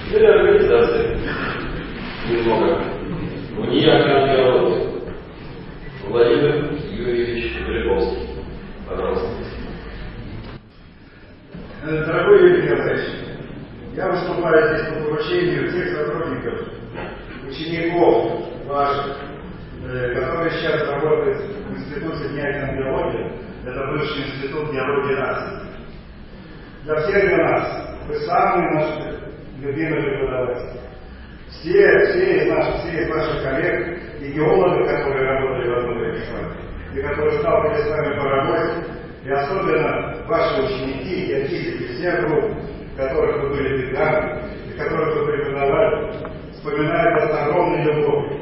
Или организация. Немного. Униатная диалогия. Владимир Юрьевич Грибовский. Пожалуйста. Дорогой Юрий Николаевич, я выступаю здесь по поручению тех сотрудников, учеников ваших, которые сейчас работают в Институте дня биологии. Это бывший Институт биологии нации. Для всех для нас вы самые наши любимые преподаватели. Все из наших коллег и геологов, которые работали в одном время с вами, и которые сталкивались с вами по работе, и особенно ваши ученики, и физики всех групп, которых вы были педагогами, и которых вы преподавали, вспоминают вас с огромной любовью.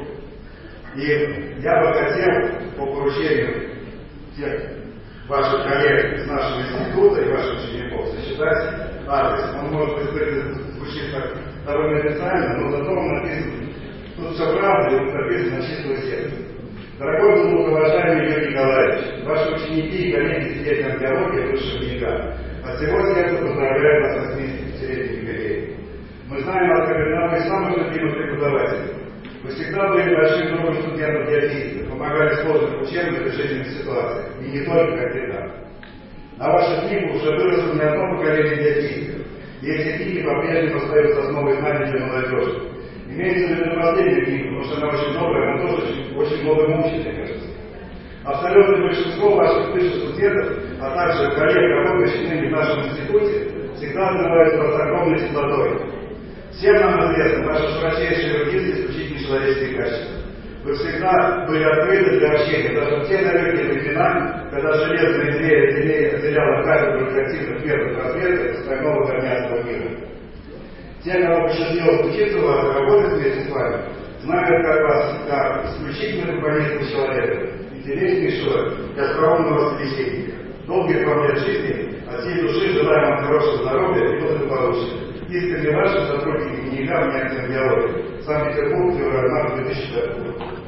И я бы хотел по поручению всех ваших коллег из нашего института и ваших учеников зачитать адрес. Он, может быть, звучит как довольно официально, но зато он написан. Тут все правда, и он написан на чистое сердце. Дорогой глубоковажаемый Юрий Николаевич, ваши ученики и коллеги сидят на биологии высшего века. От всего сердца поздравляю вас с 80-летним юбилеем. Мы знаем вас как одного из самых любимых преподавателей. Вы всегда были большим другом студентов биофизики, помогали в сложных учебных и жизненных ситуациях, и не только как педагог. На вашу книгу уже выросло не одно поколение биофизиков, и эти книги по-прежнему остаются основой знаний для молодежи. Имеется в виду последнюю книгу, потому что она очень добрая, она тоже очень много мучит, мне кажется. Абсолютное большинство ваших бывших студентов, а также коллег, работающих ныне в нашем институте, всегда отзываются вас огромной теплотой. Всем нам известно ваши широчайшие эрудиции и исключительно человеческие качества. Вы всегда были открыты для общения, даже в те далекие времена, когда железная дверь отделяла кафедру реактивных первых разведок остального горняцкого мира. Те, кого посчастливилось учиться у вас и работать вместе с вами, знают как вас как исключительно компонентного человека, интереснейшего и остроумного собеседника. Долгих вам лет жизни, от всей души желаем вам хорошего здоровья и благополучия. Искренне ваши сотрудники дневника в биологии. Санкт-Петербург, февраль 2005 года.